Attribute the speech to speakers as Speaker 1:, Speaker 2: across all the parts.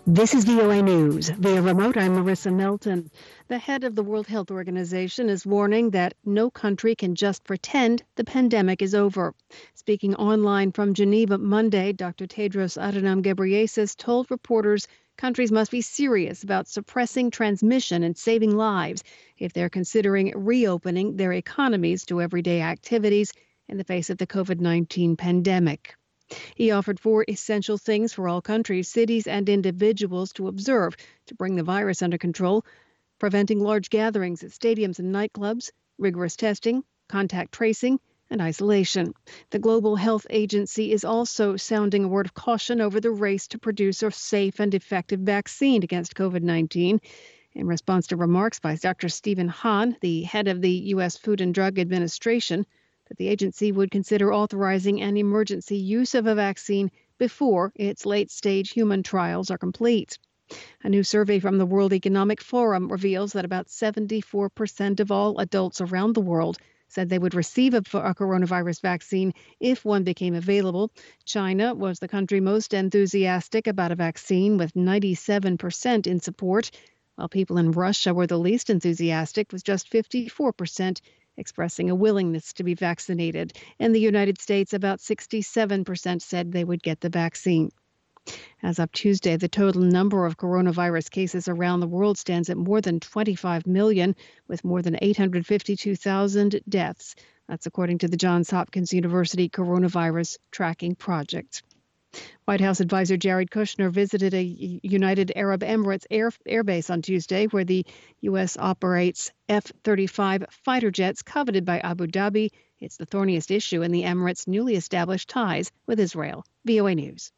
Speaker 1: This is VOA News. Via remote, I'm Marissa Melton. The head of the World Health Organization is warning that no country can just pretend the pandemic is over. Speaking online from Geneva Monday, Dr. Tedros Adhanom Ghebreyesus told reporters countries must be serious about suppressing transmission and saving lives if they're considering reopening their economies to everyday activities in the face of the COVID-19 pandemic. He offered 4 essential things for all countries, cities, and individuals to observe to bring the virus under control: preventing large gatherings at stadiums and nightclubs, rigorous testing, contact tracing, and isolation. The Global Health Agency is also sounding a word of caution over the race to produce a safe and effective vaccine against COVID-19. In response to remarks by Dr. Stephen Hahn, the head of the U.S. Food and Drug Administration, that the agency would consider authorizing an emergency use of a vaccine before its late-stage human trials are complete. A new survey from the World Economic Forum reveals that about 74% of all adults around the world said they would receive a coronavirus vaccine if one became available. China was the country most enthusiastic about a vaccine, with 97% in support, while people in Russia were the least enthusiastic, with just 54% expressing a willingness to be vaccinated. In the United States, about 67% said they would get the vaccine. As of Tuesday, the total number of coronavirus cases around the world stands at more than 25 million, with more than 852,000 deaths. That's according to the Johns Hopkins University Coronavirus Tracking Project. White House advisor Jared Kushner visited a United Arab Emirates air base on Tuesday, where the U.S. operates F-35 fighter jets coveted by Abu Dhabi. It's the thorniest issue in the Emirates' newly established ties with Israel. VOA News.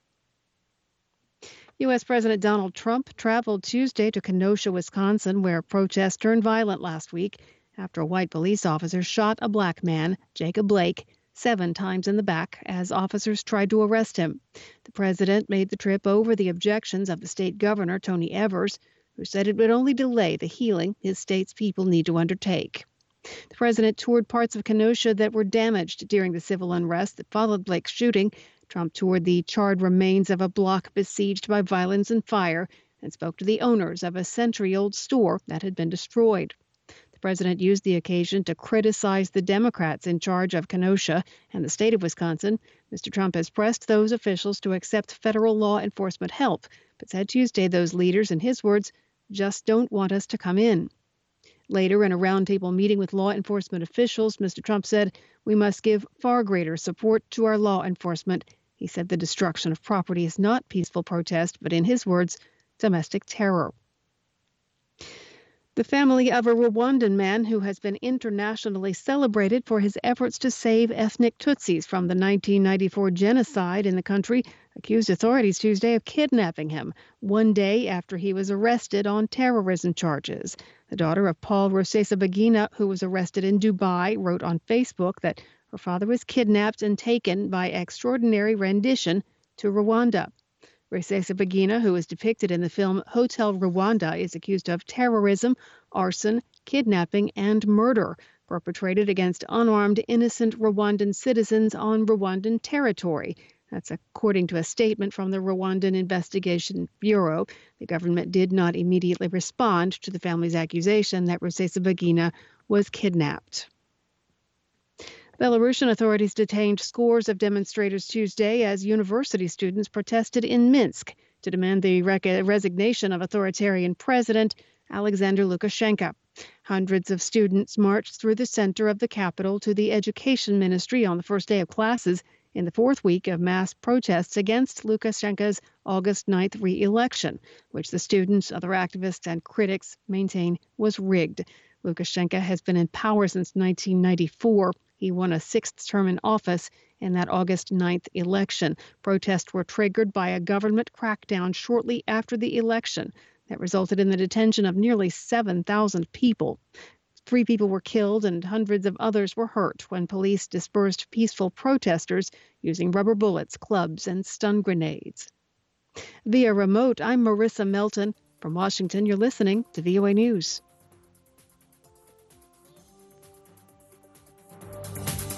Speaker 1: U.S. President Donald Trump traveled Tuesday to Kenosha, Wisconsin, where protests turned violent last week after a white police officer shot a black man, Jacob Blake, 7 times in the back as officers tried to arrest him. The president made the trip over the objections of the state governor, Tony Evers, who said it would only delay the healing his state's people need to undertake. The president toured parts of Kenosha that were damaged during the civil unrest that followed Blake's shooting. Trump toured the charred remains of a block besieged by violence and fire and spoke to the owners of a century-old store that had been destroyed. The president used the occasion to criticize the Democrats in charge of Kenosha and the state of Wisconsin. Mr. Trump has pressed those officials to accept federal law enforcement help, but said Tuesday those leaders, in his words, just don't want us to come in. Later, in a roundtable meeting with law enforcement officials, Mr. Trump said, "We must give far greater support to our law enforcement." He said the destruction of property is not peaceful protest, but in his words, domestic terror. The family of a Rwandan man who has been internationally celebrated for his efforts to save ethnic Tutsis from the 1994 genocide in the country accused authorities Tuesday of kidnapping him 1 day after he was arrested on terrorism charges. The daughter of Paul Rusesabagina, who was arrested in Dubai, wrote on Facebook that her father was kidnapped and taken by extraordinary rendition to Rwanda. Rusesabagina, who is depicted in the film Hotel Rwanda, is accused of terrorism, arson, kidnapping, and murder perpetrated against unarmed, innocent Rwandan citizens on Rwandan territory. That's according to a statement from the Rwandan Investigation Bureau. The government did not immediately respond to the family's accusation that Rusesabagina was kidnapped. Belarusian authorities detained scores of demonstrators Tuesday as university students protested in Minsk to demand the resignation of authoritarian President Alexander Lukashenko. Hundreds of students marched through the center of the capital to the Education Ministry on the first day of classes in the 4th week of mass protests against Lukashenko's August 9th re-election, which the students, other activists, and critics maintain was rigged. Lukashenko has been in power since 1994. He won a 6th term in office in that August 9th election. Protests were triggered by a government crackdown shortly after the election that resulted in the detention of nearly 7,000 people. 3 people were killed and hundreds of others were hurt when police dispersed peaceful protesters using rubber bullets, clubs, and stun grenades. Via remote, I'm Marissa Melton. From Washington, you're listening to VOA News.